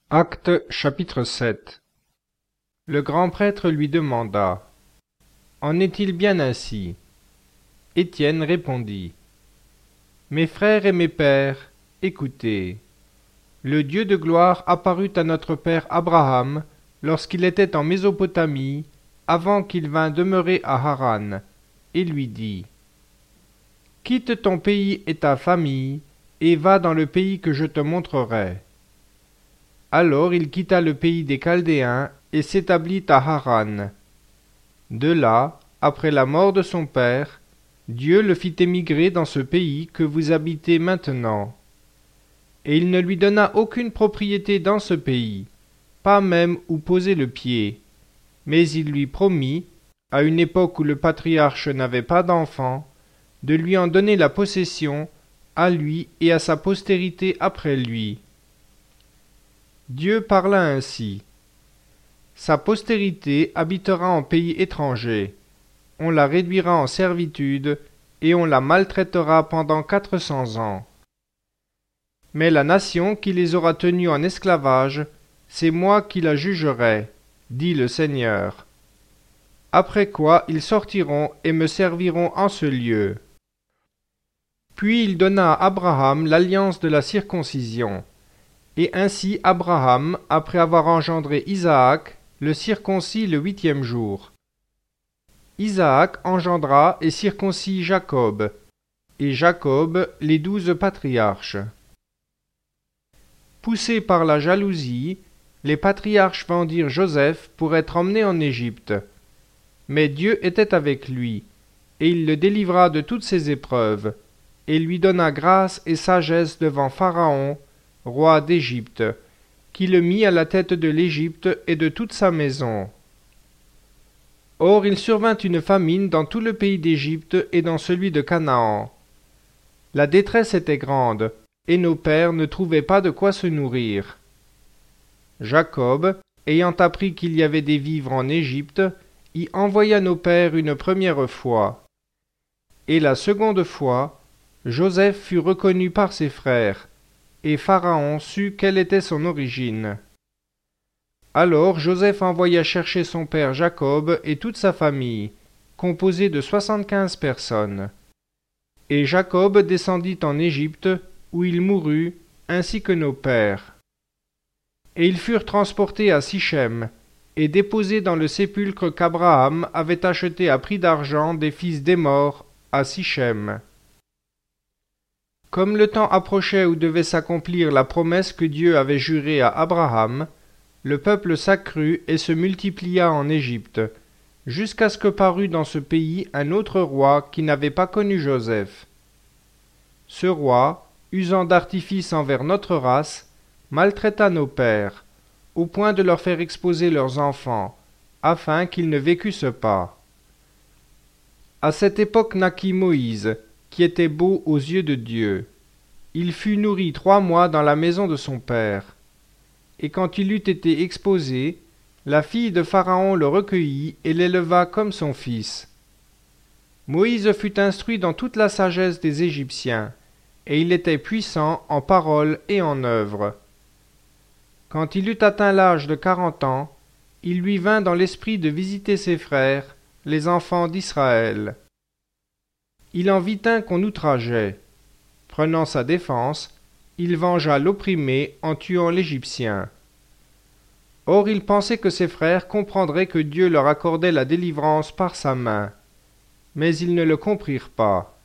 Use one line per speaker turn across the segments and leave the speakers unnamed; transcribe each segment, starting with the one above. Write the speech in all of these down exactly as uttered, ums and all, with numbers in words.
Actes chapitre sept. Le grand prêtre lui demanda: En est-il bien ainsi? Étienne répondit: Mes frères et mes pères, écoutez. Le Dieu de gloire apparut à notre père Abraham lorsqu'il était en Mésopotamie, avant qu'il vînt demeurer à Haran, et lui dit: Quitte ton pays et ta famille, et va dans le pays que je te montrerai. Alors il quitta le pays des Chaldéens et s'établit à Haran. De là, après la mort de son père, Dieu le fit émigrer dans ce pays que vous habitez maintenant. Et il ne lui donna aucune propriété dans ce pays, pas même où poser le pied, mais il lui promit, à une époque où le patriarche n'avait pas d'enfants, de lui en donner la possession, à lui et à sa postérité après lui. Dieu parla ainsi: Sa postérité habitera en pays étranger, on la réduira en servitude, et on la maltraitera pendant quatre cents ans. Mais la nation qui les aura tenus en esclavage, c'est moi qui la jugerai, dit le Seigneur. Après quoi ils sortiront et me serviront en ce lieu. Puis il donna à Abraham l'alliance de la circoncision. Et ainsi Abraham, après avoir engendré Isaac, le circoncit le huitième jour. Isaac engendra et circoncit Jacob, et Jacob les douze patriarches. Poussés par la jalousie, les patriarches vendirent Joseph pour être emmené en Égypte. Mais Dieu était avec lui, et il le délivra de toutes ses épreuves, et lui donna grâce et sagesse devant Pharaon, roi d'Égypte, qui le mit à la tête de l'Égypte et de toute sa maison. Or il survint une famine dans tout le pays d'Égypte et dans celui de Canaan. La détresse était grande, et nos pères ne trouvaient pas de quoi se nourrir. Jacob, ayant appris qu'il y avait des vivres en Égypte, y envoya nos pères une première fois. Et la seconde fois, Joseph fut reconnu par ses frères, et Pharaon sut quelle était son origine. Alors Joseph envoya chercher son père Jacob et toute sa famille, composée de soixante-quinze personnes. Et Jacob descendit en Égypte, où il mourut, ainsi que nos pères. Et ils furent transportés à Sichem, et déposés dans le sépulcre qu'Abraham avait acheté à prix d'argent des fils d'Émor à Sichem. Comme le temps approchait où devait s'accomplir la promesse que Dieu avait jurée à Abraham, le peuple s'accrut et se multiplia en Égypte, jusqu'à ce que parut dans ce pays un autre roi qui n'avait pas connu Joseph. Ce roi, usant d'artifice envers notre race, maltraita nos pères, au point de leur faire exposer leurs enfants, afin qu'ils ne vécussent pas. À cette époque naquit Moïse, qui était beau aux yeux de Dieu. Il fut nourri trois mois dans la maison de son père. Et quand il eut été exposé, la fille de Pharaon le recueillit et l'éleva comme son fils. Moïse fut instruit dans toute la sagesse des Égyptiens, et il était puissant en parole et en œuvre. Quand il eut atteint l'âge de quarante ans, il lui vint dans l'esprit de visiter ses frères, les enfants d'Israël. Il en vit un qu'on outrageait. Prenant sa défense, il vengea l'opprimé en tuant l'Égyptien. Or il pensait que ses frères comprendraient que Dieu leur accordait la délivrance par sa main. Mais ils ne le comprirent pas.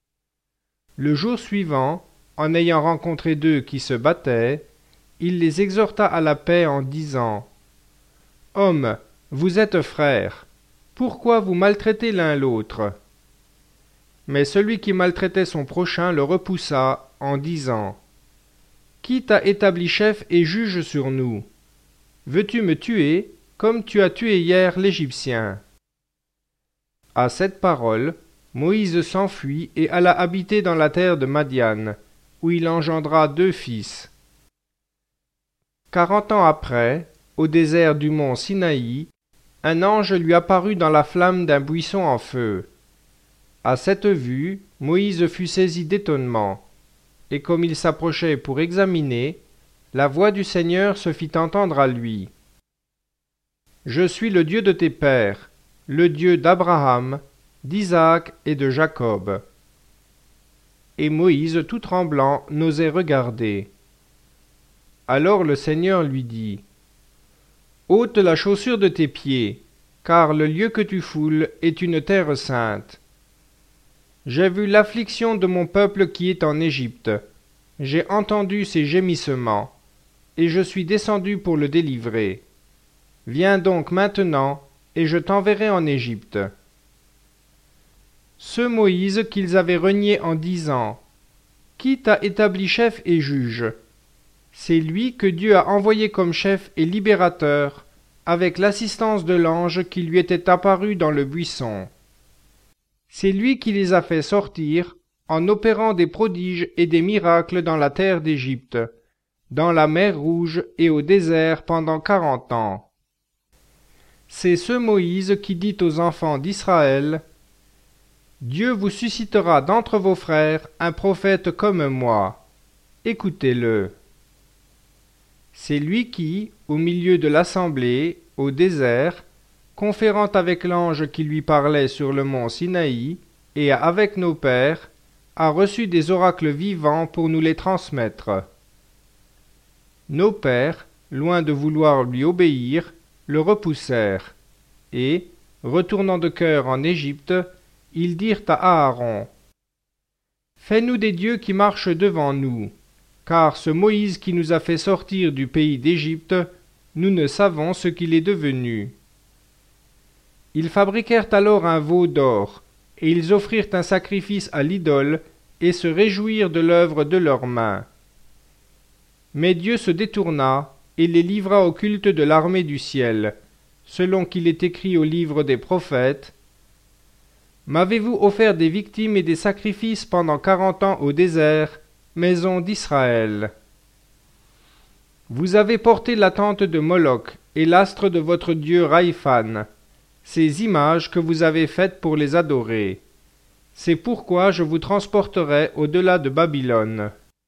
Le jour suivant, en ayant rencontré deux qui se battaient, il les exhorta à la paix en disant: Hommes, vous êtes frères, pourquoi vous maltraitez l'un l'autre? Mais celui qui maltraitait son prochain le repoussa, en disant: Qui t'a établi chef et juge sur nous? Veux-tu me tuer, comme tu as tué hier l'Égyptien? À cette parole, Moïse s'enfuit et alla habiter dans la terre de Madian, où il engendra deux fils. Quarante ans après, au désert du mont Sinaï, un ange lui apparut dans la flamme d'un buisson en feu. À cette vue, Moïse fut saisi d'étonnement, et comme il s'approchait pour examiner, la voix du Seigneur se fit entendre à lui. Je suis le Dieu de tes pères, le Dieu d'Abraham, d'Isaac et de Jacob. Et Moïse, tout tremblant, n'osait regarder. Alors le Seigneur lui dit, ôte la chaussure de tes pieds, car le lieu que tu foules est une terre sainte. J'ai vu l'affliction de mon peuple qui est en Égypte. J'ai entendu ses gémissements, et je suis descendu pour le délivrer. Viens donc maintenant, et je t'enverrai en Égypte. Ce Moïse qu'ils avaient renié en disant, qui t'a établi chef et juge? C'est lui que Dieu a envoyé comme chef et libérateur, avec l'assistance de l'ange qui lui était apparu dans le buisson. C'est lui qui les a fait sortir, en opérant des prodiges et des miracles dans la terre d'Égypte, dans la mer Rouge et au désert pendant quarante ans. C'est ce Moïse qui dit aux enfants d'Israël, « Dieu vous suscitera d'entre vos frères un prophète comme moi. Écoutez-le. » C'est lui qui, au milieu de l'assemblée, au désert, conférant avec l'ange qui lui parlait sur le mont Sinaï, et avec nos pères, a reçu des oracles vivants pour nous les transmettre. Nos pères, loin de vouloir lui obéir, le repoussèrent, et, retournant de cœur en Égypte, ils dirent à Aaron, « Fais-nous des dieux qui marchent devant nous, car ce Moïse qui nous a fait sortir du pays d'Égypte, nous ne savons ce qu'il est devenu. » Ils fabriquèrent alors un veau d'or, et ils offrirent un sacrifice à l'idole, et se réjouirent de l'œuvre de leurs mains. Mais Dieu se détourna, et les livra au culte de l'armée du ciel, selon qu'il est écrit au livre des prophètes. M'avez-vous offert des victimes et des sacrifices pendant quarante ans au désert, maison d'Israël? Vous avez porté la tente de Moloch et l'astre de votre dieu Raïphan, ces images que vous avez faites pour les adorer. C'est pourquoi je vous transporterai au-delà de Babylone.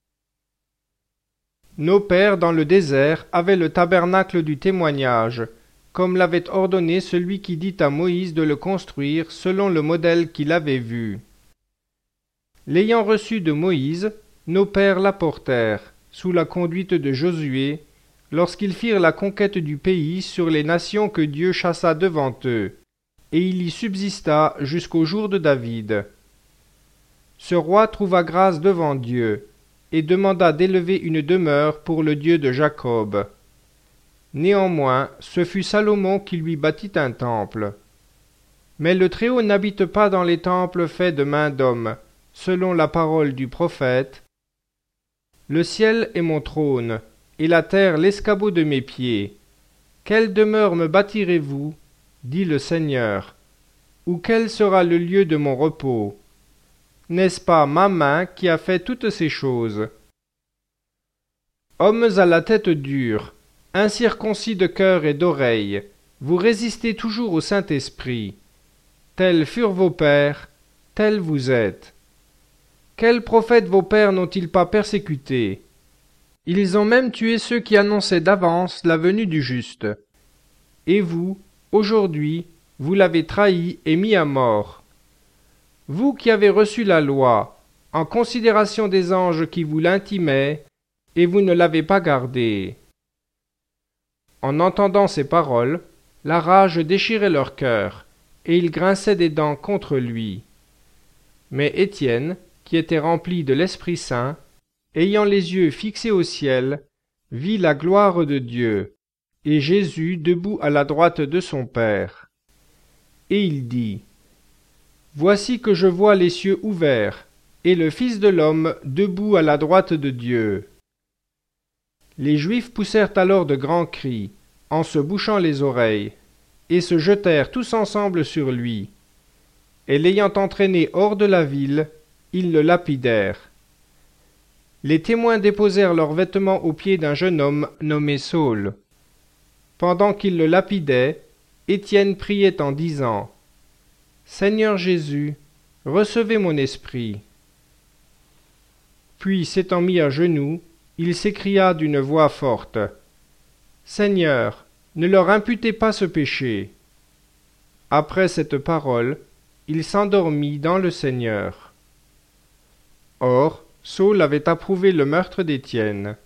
Nos pères dans le désert avaient le tabernacle du témoignage, comme l'avait ordonné celui qui dit à Moïse de le construire selon le modèle qu'il avait vu. L'ayant reçu de Moïse, nos pères l'apportèrent, sous la conduite de Josué, lorsqu'ils firent la conquête du pays sur les nations que Dieu chassa devant eux, et il y subsista jusqu'au jour de David. Ce roi trouva grâce devant Dieu, et demanda d'élever une demeure pour le Dieu de Jacob. Néanmoins, ce fut Salomon qui lui bâtit un temple. Mais le Très-Haut n'habite pas dans les temples faits de main d'homme, selon la parole du prophète. Le ciel est mon trône, et la terre l'escabeau de mes pieds. Quelle demeure me bâtirez-vous, dit le Seigneur, ou quel sera le lieu de mon repos? N'est-ce pas ma main qui a fait toutes ces choses? Hommes à la tête dure, incirconcis de cœur et d'oreille, vous résistez toujours au Saint-Esprit. Tels furent vos pères, tels vous êtes. Quels prophètes vos pères n'ont-ils pas persécutés? Ils ont même tué ceux qui annonçaient d'avance la venue du juste. Et vous, aujourd'hui, vous l'avez trahi et mis à mort. Vous qui avez reçu la loi, en considération des anges qui vous l'intimaient, et vous ne l'avez pas gardée. En entendant ces paroles, la rage déchirait leur cœur, et ils grinçaient des dents contre lui. Mais Étienne, qui était rempli de l'Esprit Saint, ayant les yeux fixés au ciel, vit la gloire de Dieu, et Jésus debout à la droite de son Père. Et il dit, « Voici que je vois les cieux ouverts, et le Fils de l'homme debout à la droite de Dieu. » Les Juifs poussèrent alors de grands cris, en se bouchant les oreilles, et se jetèrent tous ensemble sur lui. Et l'ayant entraîné hors de la ville, ils le lapidèrent. Les témoins déposèrent leurs vêtements aux pieds d'un jeune homme nommé Saul. Pendant qu'ils le lapidaient, Étienne priait en disant, « Seigneur Jésus, recevez mon esprit. » Puis s'étant mis à genoux, il s'écria d'une voix forte: « Seigneur, ne leur imputez pas ce péché. » Après cette parole, il s'endormit dans le Seigneur. Or, Saul avait approuvé le meurtre d'Étienne.